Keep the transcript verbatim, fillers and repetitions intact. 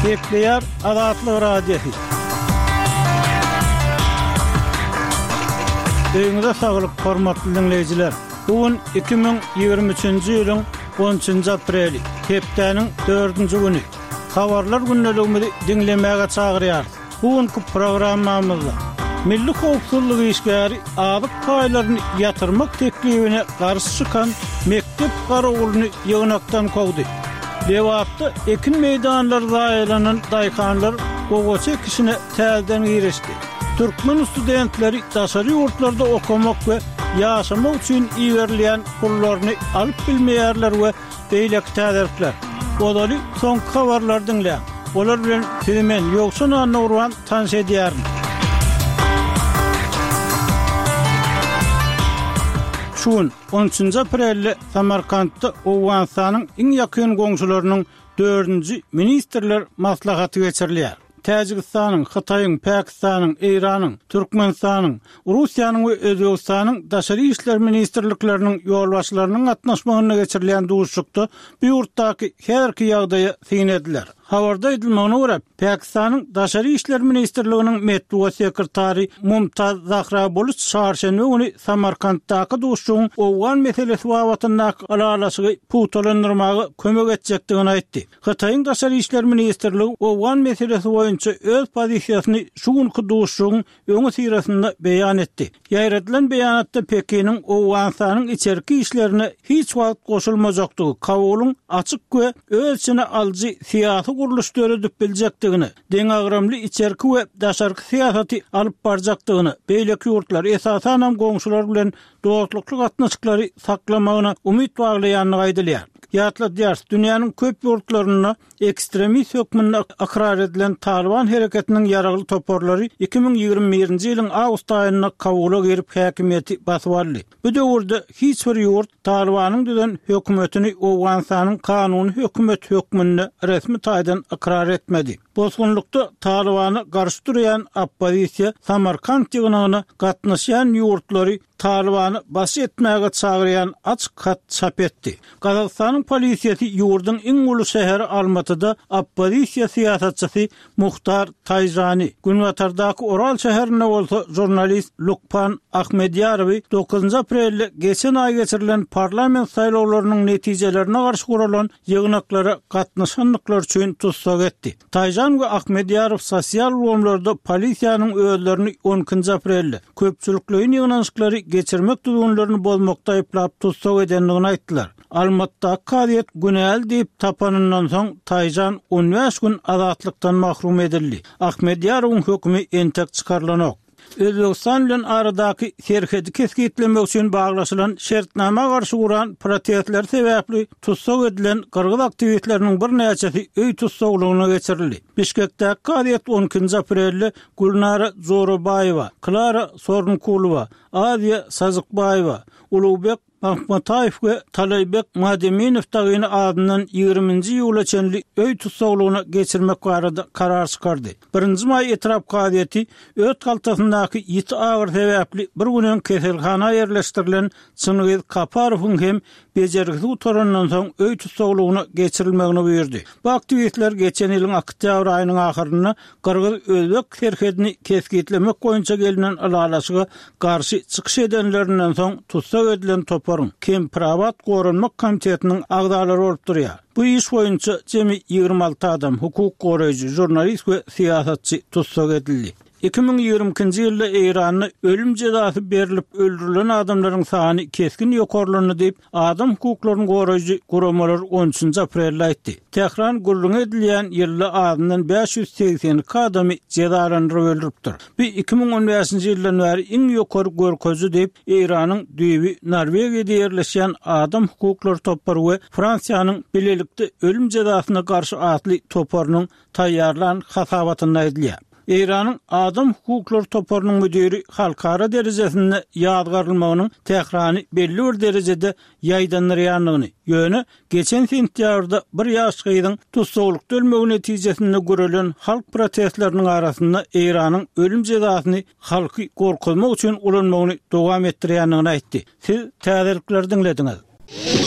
Kepler Azatlyk Radiosu. Öňüňizde saglyk, hormatly dinleyijiler. Bugün iki bin ýygrimi üçinji ýylyň on üçinji apreli, hepdeniň dördünji güni. Habarlar günneligimizi dinlemäge çagyrýar. Bugünkü programmamyzda Milli Howpsuzlyk işgäri azyk paýlaryny ýatyrmak teklibine garşy çykan mektep garawylyny ýygnakdan kowdy. Lewapda ekin meýdanlarynda aýlanan daýkanlar gogoça kişine täzeden girişdi. Türkmen studentleri daşary ýurtlarda okumak we ýaşamak üçin iýerilýän pullaryny alyp bilmeýärler we beýleki täzerlikler. Olaly soňky habarlar dinleýär. Olar bilen filmen ýoksa Nurwan tanış edýär. Şun on üçinji aprelde Samarkandda Owganistanyň iň ýakyn goňşularynyň dördünji ministrler maslahaty geçirilýär. Täjikistanyň, Hytaýyň, Pakistanyň, Iranyň, Türkmenistanyň, Russiýanyň we Özbegistanyň daşary işler ministrlikleriniň ýolbaşçylarynyň gatnaşmagyna geçirilýän duşukda bu ýurtdaky herki ýagdaýa syn ediler. Habarda edilmegine görä, Pakistanyň daşary işler ministrliginiň medeniýet sekretary Mumtaz Zahraboluç şarşenwe ony Samarkanddaky duşugyň Owgan meselesi babatyna alalasy putolandyrmagy kömek etjekdigini aýtdy. Hytaýyň daşary işler ministrligi Owgan meselesi boýunça öz pozisiýasyny şu günki duşugyň öňe sirasynda beýan etdi. Ýaýratylan beýanatda Pekiniň Owganistanyň içerki işlerine hiç wagt goşulmajakdygy, Kabulyň açyk we öz içine aljy siýasy guruluşlary düp biljekdigini, deňagramly içerki we daşarky siýasaty alyp barjakdygyny, beýleki ýurtlar esasan hem goňşular bilen dostlukly gatnaşyklary saklamagyna umyt baglaýanyny aýdylýar. Ýatladýar, dünýäniň köp ýurtlaryna ekstremist hökmüne akrar edilen Taliban hereketiniň ýaragly toporlary iki bin ýygrimi birinji ýylyň awgust aýyna Kabula girip häkimiýeti basyp aldy. Bu döwürde hiç bir ýurt Talibanyň düzen hökümetini Owganistanyň kanuny hökümet hökmüne resmi taýdan akrar etmedi. Bozgunlukda Talibany garşy durýan oppozisiýa Samarkand ýygynyna gatnaşan ýurtlary Talibany baş etmäge çagyrýan açyk kat çap etdi. Gazakstanyň polisiýasy ýurdyň iň uly şäheri Almatyda oppozisiýa siýasatçysy Muhtar Taýjany, Günwatardaky Oral şäherine bolsa jurnalist Lukpan Ahmedýarowy dokuzunji aprelde geçen aý geçirilen parlament saýlawlarynyň netijelerine garşy guralan ýygnaklara gatnaşanlyklar üçin tutsak etdi. Taýjan we Ahmedýarow sosial ulamlarda polisiýanyň özlerini on ikinji aprelde köpçülikliň ýygnanşyklary geçirmek düzgünlerini bozmakda aýplap tutsak edenligini aýtdylar. Almatda kadyet günäl diýip tapanyndan soň Taýjan on beş gün azatlykdan mahrum edildi. Ahmedýarowyň hökmi entek çykarlanok. Özbegistan bilen aradaky serhedi keskitlemek üçin baglaşylan şertnama garşy guran protestler sebäpli tutsak edilen gyrgyz aktiwistleriniň bir näçesi öý tutsaklygyna geçirildi. Bişkekde kadyet on ikinji aprelde Gulnara Zorobayewa, Klara Sorunkulova, Aziya Sazykbayewa, Ulubek Mahmatayev we Talaybek Mademinow tagyny adynyň ýygrimiňji ýyla çenli öý tutsaklygyna geçirmek barada karar çykardy. Birinji may etrap kadyeti öt galtasyndaky ýiti agyr sebäpli bir günen keselhana ýerleşdirilen Çynyz Kaparowyň hem bejergisi utaryndan soň öý tutsaklygyna geçirilmegini buyurdy. Bu aktivistler geçen ýylyň oktyabr aýynyň ahyryna Kyrgyz Özbek serhedini keskitlemek boýunça gelinen alalaşyga garşy çykyş edenlerinden soň tutsak edilen top Kim Pravat Gorunmak Komitetiniň agdalary bolup durýar. Bu iş boýunça jemi ýygrimi alty adam hukuk goraýjy, jurnalist we siýasatçy tutsak edildi. iki bin ýygrimi ikinji ýylda Iranda ölüm jezasy berilip öldürilen adamlaryň sany keskin ýokarlanyny diýip adam hukuklaryny goraýjy guramalar on üçinji aprelde aýtdy. Tehran gurrun edilýän ýylda adamdan beş ýüz seksen adamy jezalandyryp öldüripdir. Bu iki bin on beşinji ýyldan bäri iň ýokary görkezji diýip Iranyň düýbi Norwegiýada ýerleşýän adam hukuklary topary we Fransiýanyň bilelikde ölüm jezasyna garşy atly toparynyň taýýarlan hasabatyny aýdylýar. Iranyň adam hukuklary toparynyň müdiri halkara derejesinde ýadgarlmagynyň Tehrany belli bir derejede ýaýdanýarlygyny, ýöne geçen sentýabrda bir ýaş gyzyň tutsaklyk ölmegi netijesinde görülen halk protestleriniň arasynda Iranyň ölüm jezasyny halky gorkutmak üçin ulanmagyny dowam etdirýändigini aýtdy. Siz täzelikleri dinlediňiz.